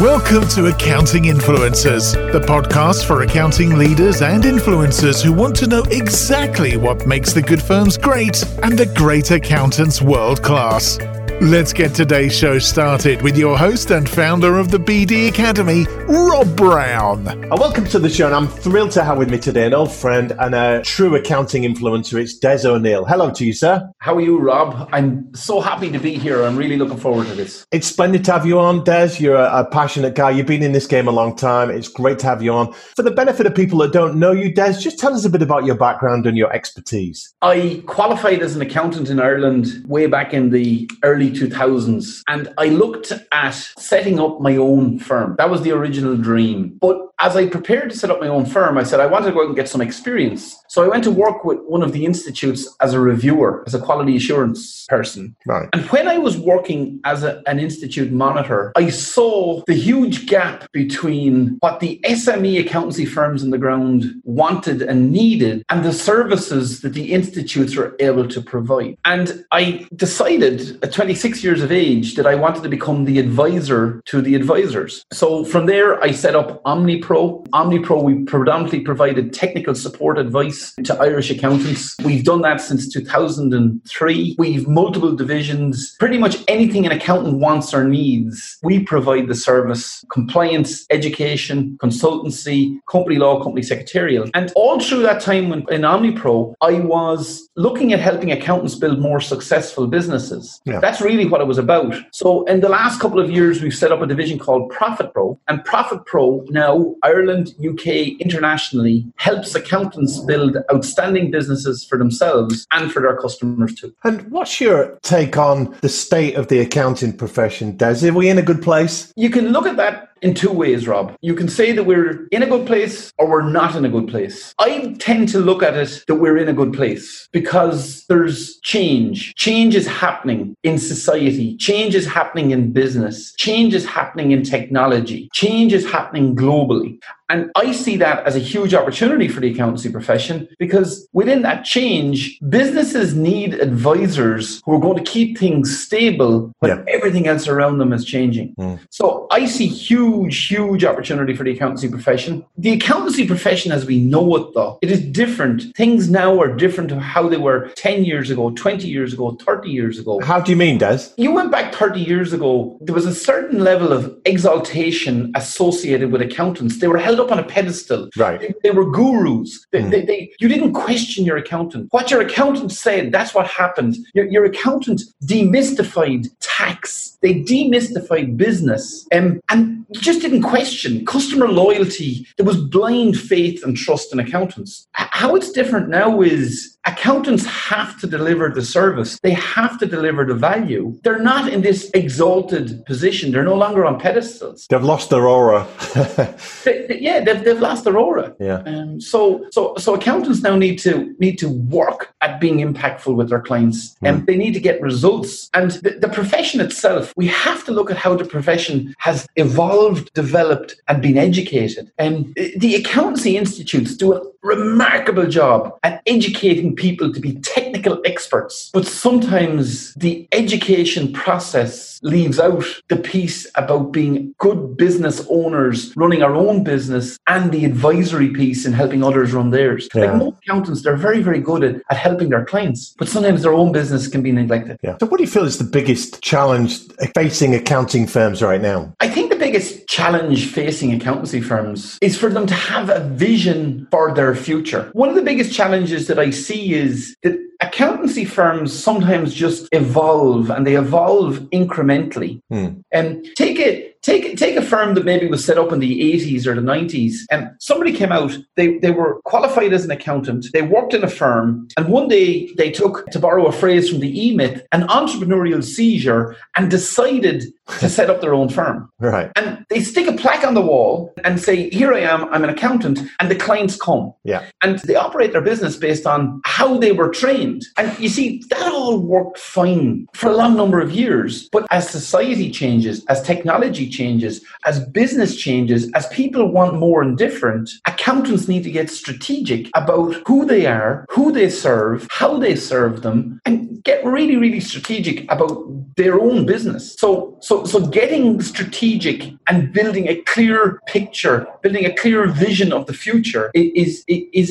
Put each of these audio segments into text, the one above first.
Welcome to Accounting Influencers, the podcast for accounting leaders and influencers who want to know exactly what makes the good firms great and the great accountants world class. Let's get today's show started with your host and founder of the BD Academy, Rob Brown. Welcome to the show, and I'm thrilled to have with me today an old friend and a true accounting influencer. It's Des O'Neill. Hello to you, sir. How are you, Rob? I'm so happy to be here. I'm really looking forward to this. It's splendid to have you on, Des. You're a passionate guy. You've been in this game a long time. It's great to have you on. For the benefit of people that don't know you, Des, just tell us a bit about your background and your expertise. I qualified as an accountant in Ireland way back in the early 2000s, and I looked at setting up my own firm. That was the original dream. But as I prepared to set up my own firm, I said I wanted to go out and get some experience. So I went to work with one of the institutes as a reviewer, as a quality assurance person. Right. And when I was working as an institute monitor, I saw the huge gap between what the SME accountancy firms on the ground wanted and needed and the services that the institutes were able to provide. And I decided at 26 years of age that I wanted to become the advisor to the advisors. So from there, I set up OmniPro. OmniPro, we predominantly provided technical support advice to Irish accountants. We've done that since 2003. We've multiple divisions. Pretty much anything an accountant wants or needs, we provide the service: compliance, education, consultancy, company law, company secretarial. And all through that time in OmniPro, I was looking at helping accountants build more successful businesses. Yeah. That's really what it was about. So in the last couple of years, we've set up a division called ProfitPro. And ProfitPro now, Ireland, UK, internationally, helps accountants build outstanding businesses for themselves and for their customers too. And what's your take on the state of the accounting profession, Des? Are we in a good place? You can look at that in two ways, Rob. You can say that we're in a good place or we're not in a good place. I tend to look at it that we're in a good place because there's change. Change is happening in society. Change is happening in business. Change is happening in technology. Change is happening globally. And I see that as a huge opportunity for the accountancy profession because within that change, businesses need advisors who are going to keep things stable when everything else around them is changing. So I see huge opportunity for the accountancy profession. The accountancy profession as we know it, though, it is different. Things now are different to how they were 10 years ago, 20 years ago, 30 years ago. How do you mean, Des? You went back 30 years ago, there was a certain level of exaltation associated with accountants. They were held up on a pedestal. Right. They were gurus. You didn't question your accountant. What your accountant said, that's what happened. Your accountant demystified tax. They demystified business. And you just didn't question customer loyalty. There was blind faith and trust in accountants. How it's different now is accountants have to deliver the service. They have to deliver the value. They're not in this exalted position. They're no longer on pedestals. They've lost their aura. They've lost their aura. Yeah. So accountants now need to work at being impactful with their clients, and they need to get results. And the profession itself, we have to look at how the profession has evolved, developed, and been educated. And the accountancy institutes do a remarkable job at educating people to be technical experts, but sometimes the education process leaves out the piece about being good business owners, running our own business, and the advisory piece in helping others run theirs. Like most accountants, they're very, very good at helping their clients, but sometimes their own business can be neglected. Yeah. So what do you feel is the biggest challenge facing accounting firms right now? I think the biggest challenge facing accountancy firms is for them to have a vision for their future. One of the biggest challenges that I see is that accountancy firms sometimes just evolve, and they evolve incrementally. And take a firm that maybe was set up in the 80s or the 90s, and somebody came out, they were qualified as an accountant, they worked in a firm, and one day they took, to borrow a phrase from the E-Myth, an entrepreneurial seizure and decided to set up their own firm. Right. And they stick a plaque on the wall and say, here I am, I'm an accountant, and the clients come. Yeah. And they operate their business based on how they were trained. And you see, that all worked fine for a long number of years. But as society changes, as technology changes, as business changes, as people want more and different, accountants need to get strategic about who they are, who they serve, how they serve them, and get really, really strategic about their own business. So getting strategic and building a clear picture, building a clear vision of the future is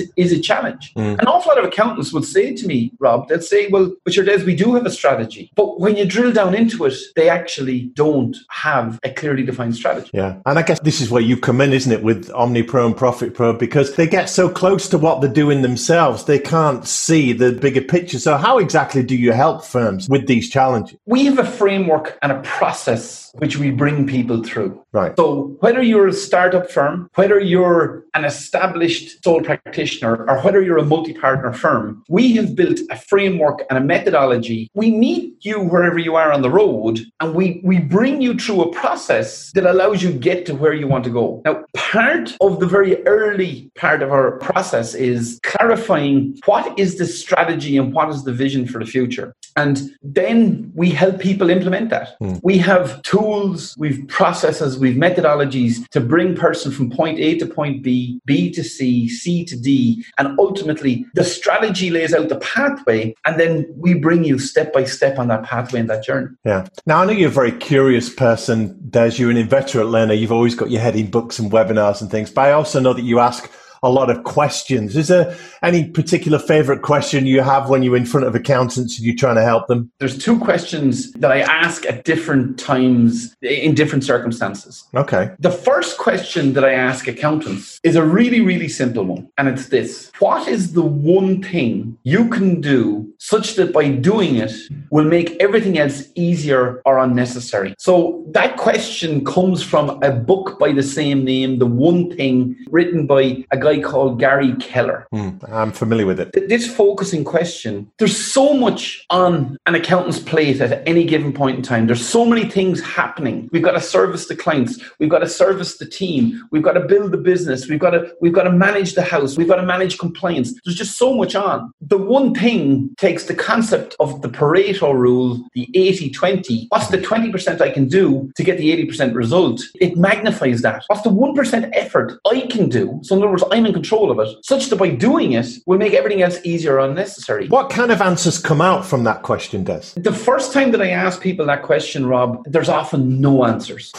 a challenge. An awful lot of accountants would say to me, Rob, they'll say, well, but sure, Des, we do have a strategy. But when you drill down into it, they actually don't have a clearly defined strategy. Yeah. And I guess this is where you come in, isn't it, with OmniPro and ProfitPro, because they get so close to what they're doing themselves, they can't see the bigger picture. So how exactly do you help firms with these challenges? We have a framework and a process which we bring people through. Right. So whether you're a startup firm, whether you're an established sole practitioner, or whether you're a multi-partner firm, we have built a framework and a methodology. We meet you wherever you are on the road, and we bring you through a process that allows you to get to where you want to go. Now, part of the very early part of our process is clarifying what is the strategy and what is the vision for the future. And then we help people implement that. We have tools, we've processes, we've methodologies to bring person from point A to point B, B to C, C to D, and ultimately the strategy lays out the pathway, and then we bring you step by step on that pathway and that journey. Yeah. Now, I know you're a very curious person, Des. You're an inveterate learner. You've always got your head in books and webinars and things, but I also know that you ask a lot of questions. Is there any particular favorite question you have when you're in front of accountants and you're trying to help them? There's two questions that I ask at different times in different circumstances. Okay. The first question that I ask accountants is a really, really simple one. And it's this: what is the one thing you can do such that by doing it will make everything else easier or unnecessary? So that question comes from a book by the same name, The One Thing, written by a guy called Gary Keller. I'm familiar with it. This focusing question, there's so much on an accountant's plate at any given point in time. There's so many things happening. We've got to service the clients. We've got to service the team. We've got to build the business. We've got to manage the house. We've got to manage compliance. There's just so much on. The One Thing takes the concept of the Pareto rule, the 80-20. What's the 20% I can do to get the 80% result? It magnifies that. What's the 1% effort I can do? So in other words, I'm in control of it, such that by doing it will make everything else easier or unnecessary. What kind of answers come out from that question, Des? The first time that I ask people that question, Rob, there's often no answers.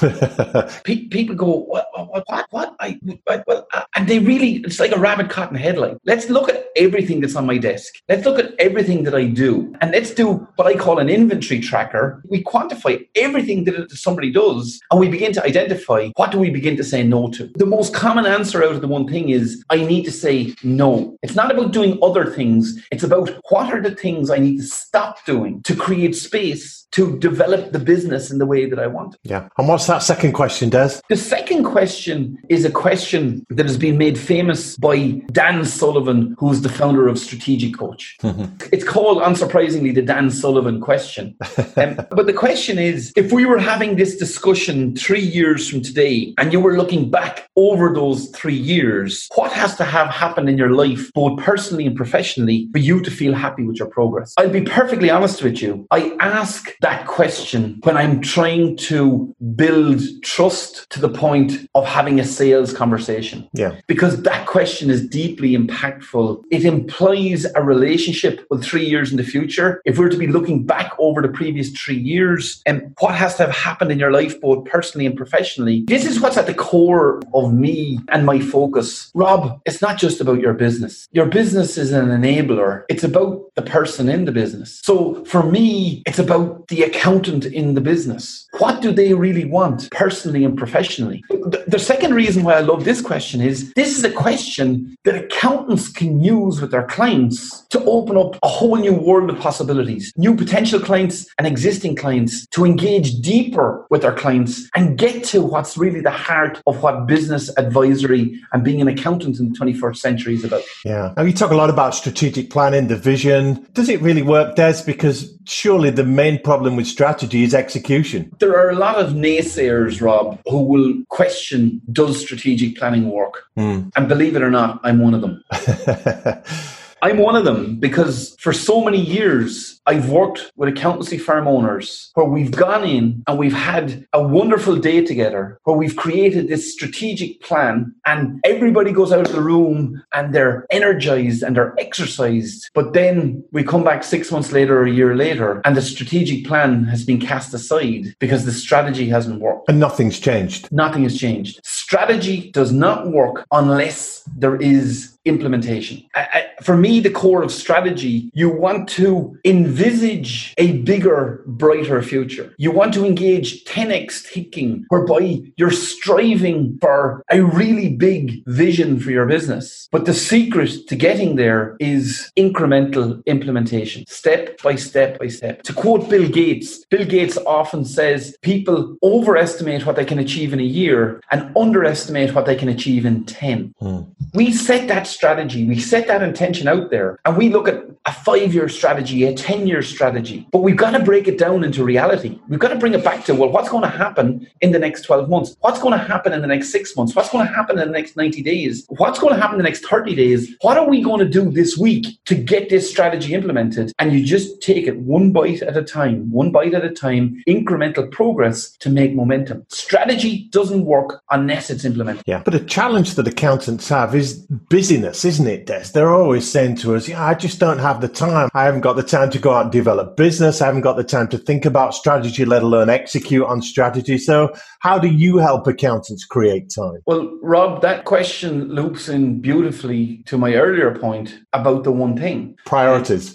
People go, what? And they really, it's like a rabbit caught in a headlight. Let's look at everything that's on my desk. Let's look at everything that I do. And let's do what I call an inventory tracker. We quantify everything that somebody does, and we begin to identify what do we begin to say no to. The most common answer out of the One Thing is, I need to say no. It's not about doing other things. It's about what are the things I need to stop doing to create space to develop the business in the way that I want. Yeah. And what's that second question, Des? The second question is a question that has been made famous by Dan Sullivan, who's the founder of Strategic Coach. It's called, unsurprisingly, the Dan Sullivan question. But the question is, if we were having this discussion 3 years from today, and you were looking back over those 3 years, what has to have happened in your life, both personally and professionally, for you to feel happy with your progress? I'll be perfectly honest with you. I ask that question when I'm trying to build trust to the point of having a sales conversation. Yeah. Because that question is deeply impactful. It implies a relationship with 3 years in the future. If we're to be looking back over the previous 3 years, and what has to have happened in your life, both personally and professionally, this is what's at the core of me and my focus. Rob, it's not just about your business. Your business is an enabler. It's about the person in the business. So for me, it's about the accountant in the business. What do they really want, personally and professionally? The second reason why I love this question is, this is a question that accountants can use with their clients to open up a whole new world of possibilities, new potential clients and existing clients, to engage deeper with their clients and get to what's really the heart of what business advisory and being an accountant in the 21st century is about. Yeah. Now, you talk a lot about strategic planning, the vision. Does it really work, Des? Because surely the main problem with strategy is execution. There are a lot of naysayers, Rob, who will question, does strategic planning work? And believe it or not, I'm one of them. I'm one of them because for so many years, I've worked with accountancy firm owners where we've gone in and we've had a wonderful day together, where we've created this strategic plan and everybody goes out of the room and they're energized and they're exercised. But then we come back 6 months later or a year later and the strategic plan has been cast aside because the strategy hasn't worked. And nothing's changed. Nothing has changed. Strategy does not work unless there is implementation. For me, the core of strategy, you want to envisage a bigger, brighter future. You want to engage 10x thinking, whereby you're striving for a really big vision for your business. But the secret to getting there is incremental implementation, step by step by step. To quote Bill Gates often says people overestimate what they can achieve in a year and underestimate what they can achieve in 10. We set that strategy, we set that intention out there, and we look at a 5-year strategy, a 10-year strategy, but we've got to break it down into reality. We've got to bring it back to, well, what's going to happen in the next 12 months? What's going to happen in the next 6 months? What's going to happen in the next 90 days? What's going to happen in the next 30 days? What are we going to do this week to get this strategy implemented? And you just take it one bite at a time, incremental progress to make momentum. Strategy doesn't work unless it's implemented. Yeah, but a challenge that accountants have is busyness, isn't it, Des? They're always saying to us, I just don't have the time. I haven't got the time to go out and develop business. I haven't got the time to think about strategy, let alone execute on strategy. So how do you help accountants create time? Well, Rob, that question loops in beautifully to my earlier point about the one thing. Priorities.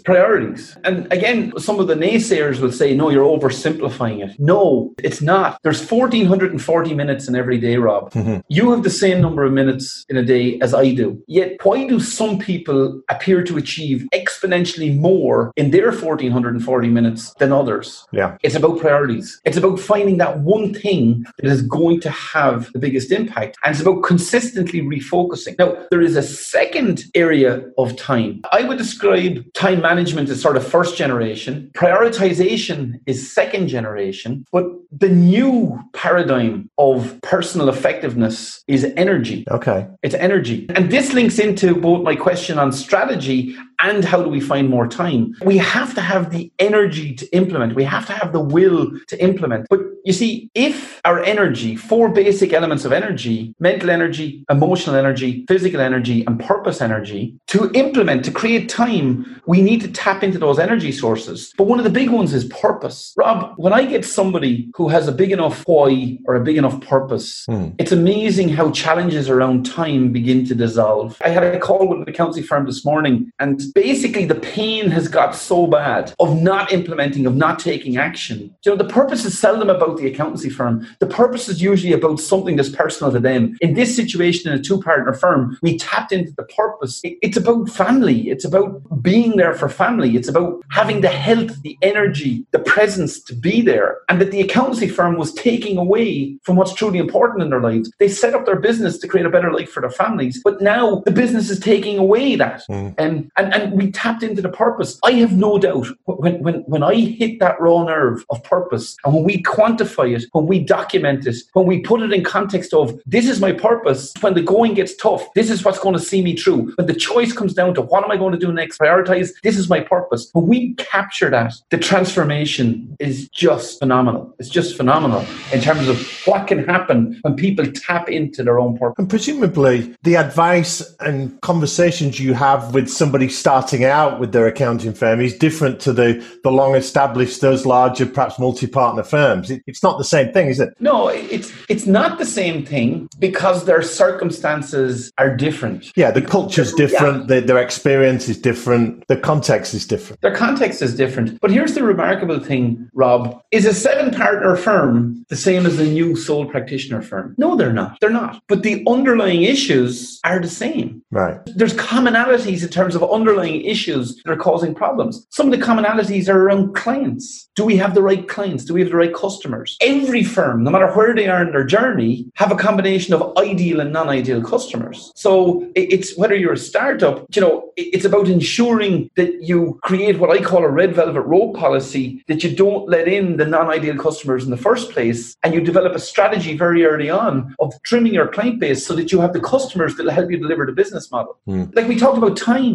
And again, some of the naysayers will say, no, you're oversimplifying it. No, it's not. There's 1,440 minutes in every day, Rob. Mm-hmm. You have the same number of minutes in a day as I do. Yet, why do some people appear to achieve exponentially more in their 1,440 minutes than others? Yeah. It's about priorities. It's about finding that one thing that is going to have the biggest impact. And it's about consistently refocusing. Now, there is a second area of time. I would describe time management as sort of first generation. Prioritization is second generation. But the new paradigm of personal effectiveness is energy. Okay. It's energy. And this links into both my question on strategy and how do we find more time. We have to have the energy to implement. We have to have the will to implement. But you see, if our energy, 4 basic elements of energy, mental energy, emotional energy, physical energy, and purpose energy, to implement, to create time, we need to tap into those energy sources. But one of the big ones is purpose. Rob, when I get somebody who has a big enough why or a big enough purpose, it's amazing how challenges around time begin to dissolve. I had a call with an accountancy firm this morning, and basically the pain has got so bad of not implementing, of not taking action. You know, the purpose is seldom about the accountancy firm. The purpose is usually about something that's personal to them. In this situation, in a 2-partner firm, we tapped into the purpose. It's about family. It's about being there for family. It's about having the health, the energy, the presence to be there. And that the accountancy firm was taking away from what's truly important in their lives. They set up their business to create a better life for their families. But now the business is taking away that. And we tapped into the purpose. I have no doubt when I hit that raw nerve of purpose, and when we quantify it, when we document it, when we put it in context of this is my purpose, when the going gets tough, this is what's going to see me through. When the choice comes down to what am I going to do next, prioritize, this is my purpose. When we capture that, the transformation is just phenomenal. It's just phenomenal in terms of what can happen when people tap into their own purpose. And presumably the advice and conversations you have with somebody starting out with their accounting firm is different to the long established, those larger, perhaps multi-partner firms. It's not the same thing, is it? No, it's not the same thing because their circumstances are different. Yeah, the culture's different, their experience is different, the context is different. Their context is different. But here's the remarkable thing, Rob. Is a 7-partner firm the same as a new sole practitioner firm? No, they're not. They're not. But the underlying issues are the same. Right. There's commonalities in terms of underlying issues that are causing problems. Some of the commonalities are around clients. Do we have the right clients? Do we have the right customers? Every firm, no matter where they are in their journey, have a combination of ideal and non-ideal customers. So it's whether you're a startup, it's about ensuring that you create what I call a red velvet rope policy, that you don't let in the non-ideal customers in the first place, and you develop a strategy very early on of trimming your client base so that you have the customers that will help you deliver the business model. Like we talked about time, whether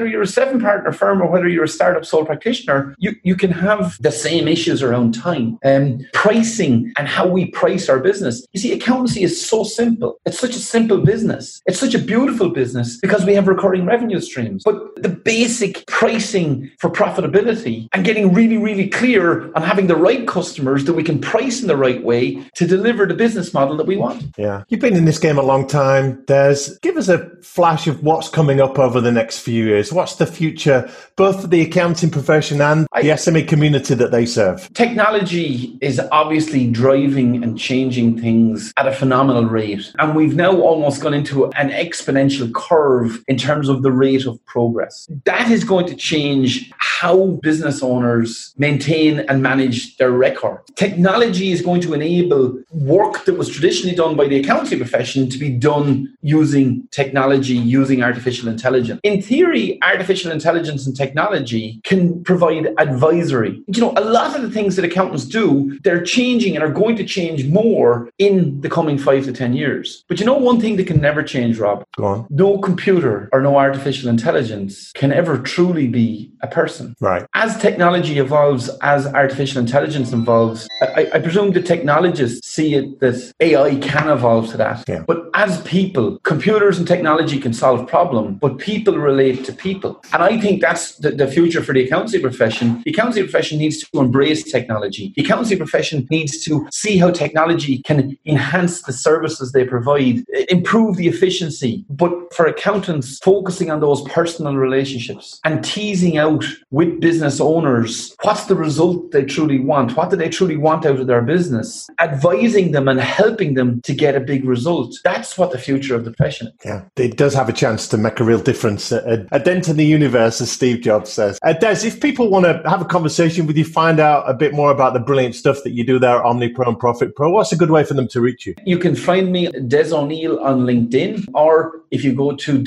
you're a 7-partner firm or whether you're a startup sole practitioner, you can have the same issues around time. Pricing and how we price our business. You see, accountancy is so simple. It's such a simple business. It's such a beautiful business because we have recurring revenue streams. But the basic pricing for profitability and getting really, really clear on having the right customers that we can price in the right way to deliver the business model that we want. Yeah. You've been in this game a long time, Des. Give us a flash of what's coming up over the next few years. What's the future, both for the accounting profession and the SME community that they serve? Technology is obviously driving and changing things at a phenomenal rate. And we've now almost gone into an exponential curve in terms of the rate of progress. That is going to change how business owners maintain and manage their record. Technology is going to enable work that was traditionally done by the accounting profession to be done using technology, using artificial intelligence. In theory, artificial intelligence and technology can provide advisory. You know, a lot of the things that accountants do, they're changing and are going to change more in the coming 5 to 10 years. But you know one thing that can never change, Rob? Go on. No computer or no artificial intelligence can ever truly be a person. Right. As technology evolves, as artificial intelligence evolves, I presume the technologists see it that AI can evolve to that. Yeah. But as people, computers and technology can solve problems, but people relate to people. And I think that's the future for the accountancy profession. The accountancy profession needs to embrace technology. The accountancy profession needs to see how technology can enhance the services they provide, improve the efficiency. But for accountants, focusing on those personal relationships and teasing out with business owners what's the result they truly want, what do they truly want out of their business, advising them and helping them to get a big result. That's what the future of the profession is. Yeah, it does have a chance to make a real difference, a dent in the universe, as Steve Jobs says. Des, if people want to have a conversation with you, find out a bit more about the brilliant stuff that you do there at OmniPro and ProfitPro, what's a good way for them to reach you? You can find me, Des O'Neill, on LinkedIn, or if you go to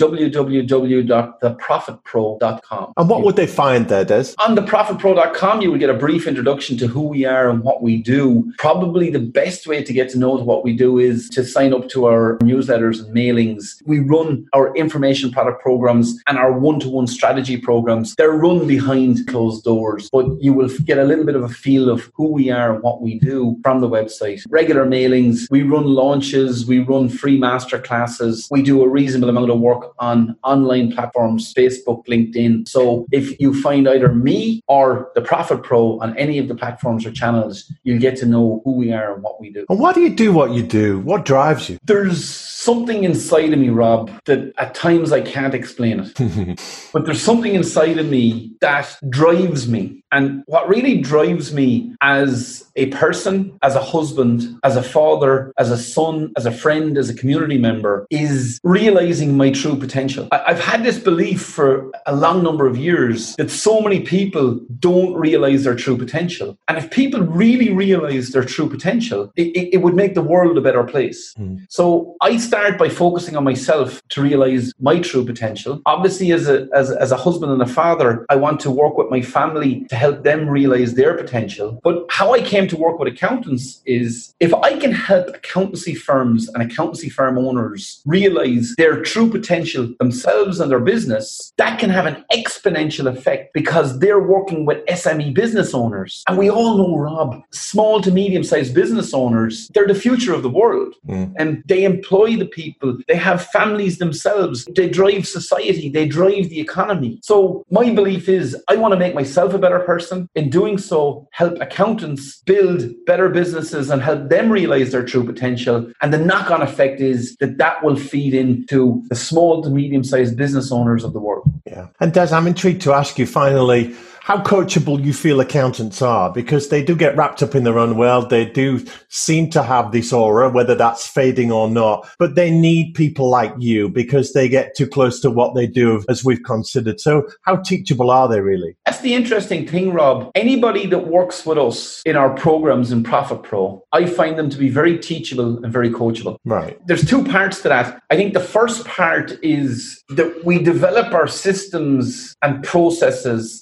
www.theprofitpro.com. And what would they find there, Des? On theprofitpro.com, you will get a brief introduction to who we are and what we do. Probably the best way to get to know what we do is to sign up to our newsletters and mailings. We run our information product programs and our one-to-one strategy programs. They're run behind closed doors, but you will get a little bit of a feel of who we are and what we do from the website. Regular mailings, we run launches, we run free masterclasses. We do a reasonable amount of work on online platforms, Facebook, LinkedIn. So if you find either me or the Profit Pro on any of the platforms or channels, you'll get to know who we are and what we do. And why do you do what you do? What drives you? There's something inside of me, Rob, that at times I can't explain it. But there's something inside of me that drives me. And what really drives me as a person, as a husband, as a father, as a son, as a friend, as a community member, is realizing my true potential. I've had this belief for a long number of years that so many people don't realize their true potential. And if people really realize their true potential, it would make the world a better place. So I start by focusing on myself to realize my true potential. Obviously, as a husband and a father, I want to work with my family to help them realize their potential. But how I came to work with accountants is if I can help accountancy firms and accountancy firm owners realize their true potential themselves and their business, that can have an exponential effect because they're working with SME business owners. And we all know, Rob, small to medium-sized business owners, they're the future of the world. And they employ the people. They have families themselves. They drive society. They drive the economy. So my belief is I want to make myself a better person. In doing so, help accountants build better businesses and help them realize their true potential. And the knock-on effect is that will feed into the small to medium-sized business owners of the world. Yeah. And Des, I'm intrigued to ask you finally, how coachable you feel accountants are, because they do get wrapped up in their own world. They do seem to have this aura, whether that's fading or not, but they need people like you because they get too close to what they do, as we've considered. So how teachable are they really? That's the interesting thing, Rob. Anybody that works with us in our programs in Profit Pro, I find them to be very teachable and very coachable. Right. There's two parts to that. I think the first part is that we develop our systems and processes for implementing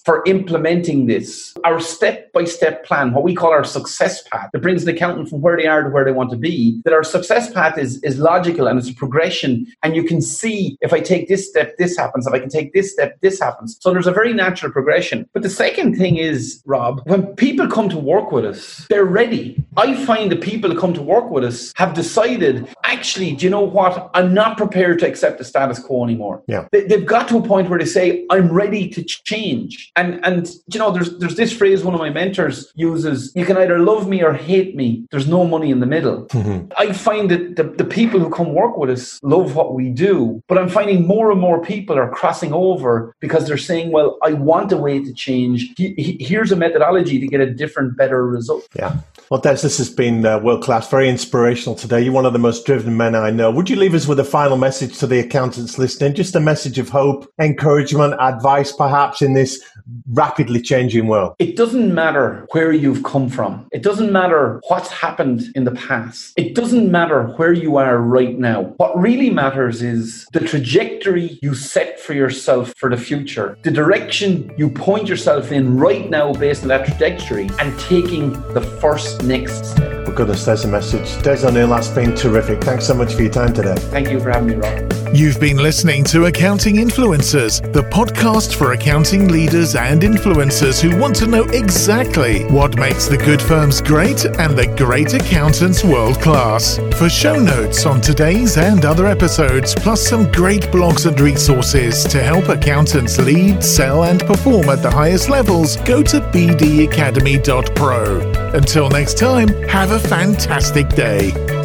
implementing this, our step-by-step plan, what we call our success path, that brings an accountant from where they are to where they want to be, that our success path is logical and it's a progression. And you can see, if I take this step, this happens. If I can take this step, this happens. So there's a very natural progression. But the second thing is, Rob, when people come to work with us, they're ready. I find the people that come to work with us have decided, actually, do you know what? I'm not prepared to accept the status quo anymore. Yeah. They've got to a point where they say, I'm ready to change. And you know, there's this phrase one of my mentors uses, you can either love me or hate me. There's no money in the middle. Mm-hmm. I find that the people who come work with us love what we do, but I'm finding more and more people are crossing over because they're saying, well, I want a way to change. Here's a methodology to get a different, better result. Yeah. Well, Des, this has been world-class, very inspirational today. You're one of the most driven men I know. Would you leave us with a final message to the accountants listening? Just a message of hope, encouragement, advice, perhaps, in this rapidly changing world? It doesn't matter where you've come from. It doesn't matter what's happened in the past. It doesn't matter where you are right now. What really matters is the trajectory you set for yourself for the future, the direction you point yourself in right now based on that trajectory, and taking the first next step. Well, goodness, there's a message. Des O'Neill, that's been terrific. Thanks so much for your time today. Thank you for having me, Rob. You've been listening to Accounting Influencers, the podcast for accounting leaders and influencers who want to know exactly what makes the good firms great and the great accountants world class. For show notes on today's and other episodes, plus some great blogs and resources to help accountants lead, sell, and perform at the highest levels, go to bdacademy.pro. Until next time, have a fantastic day.